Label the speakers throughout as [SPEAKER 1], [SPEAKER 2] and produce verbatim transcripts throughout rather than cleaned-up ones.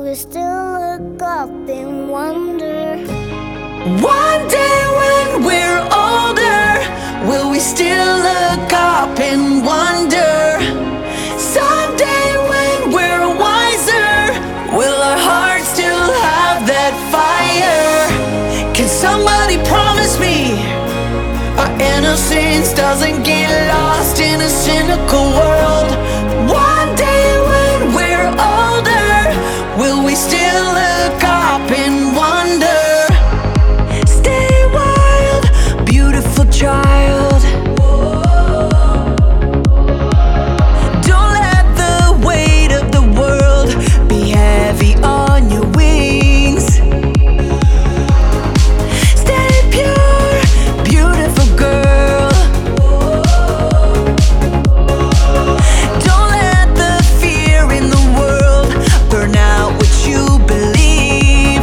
[SPEAKER 1] we still look up and wonder?
[SPEAKER 2] One day when we're older, will we still look up and wonder? Someday when we're wiser, will our hearts still have that fire? Can somebody promise me our innocence doesn't get lost in a cynical world? One day when we're older, will we still look up and wonder? Stay wild, beautiful child. Don't let the weight of the world be heavy on your wings. Stay pure, beautiful girl. Don't let the fear in the world burn out what you believe.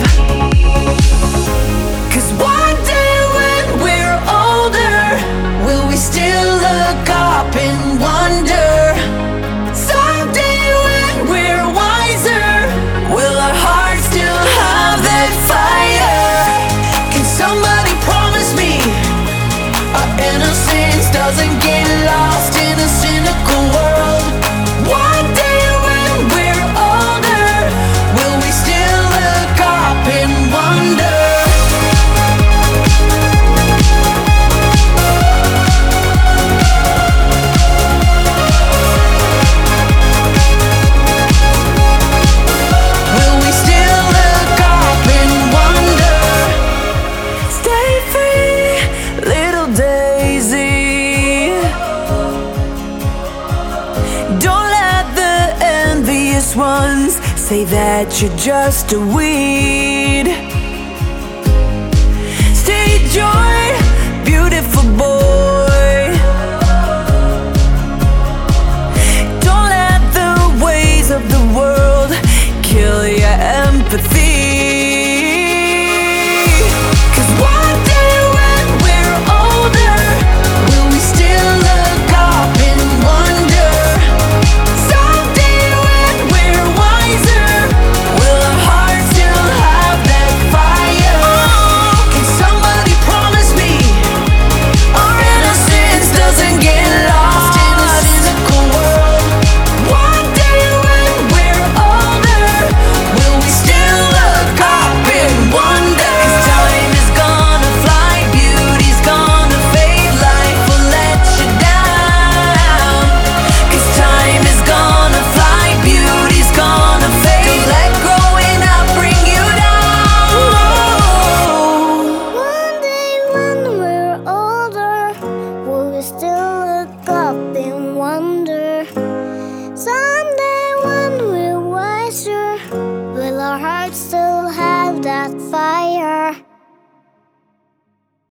[SPEAKER 2] 'Cause one day when we're older, will we still look up and wonder? Someday when we're wiser, will our hearts still have that fire? Can somebody promise me our innocence doesn't get lost in a cynical world? One day when we're older, will we still look up and wonder? Will we still look up and wonder? Stay free, little daisy. Don't let the envious ones say that you're just a weed. Stay joy, beautiful boy. Don't let the ways of the world kill your empathy. 'Cause one day when we're older, will we still look up and wonder? Someday when we're wiser, will our hearts still have that fire? Can somebody promise me our innocence doesn't get lost in a cynical world? One day when we're older, will we still look up and wonder? 'Cause time is gonna fly, beauty's gonna fade, life will let you down. 'Cause time is gonna fly, beauty's gonna fade, don't let growing up bring you down.
[SPEAKER 1] One day when we're older, will we still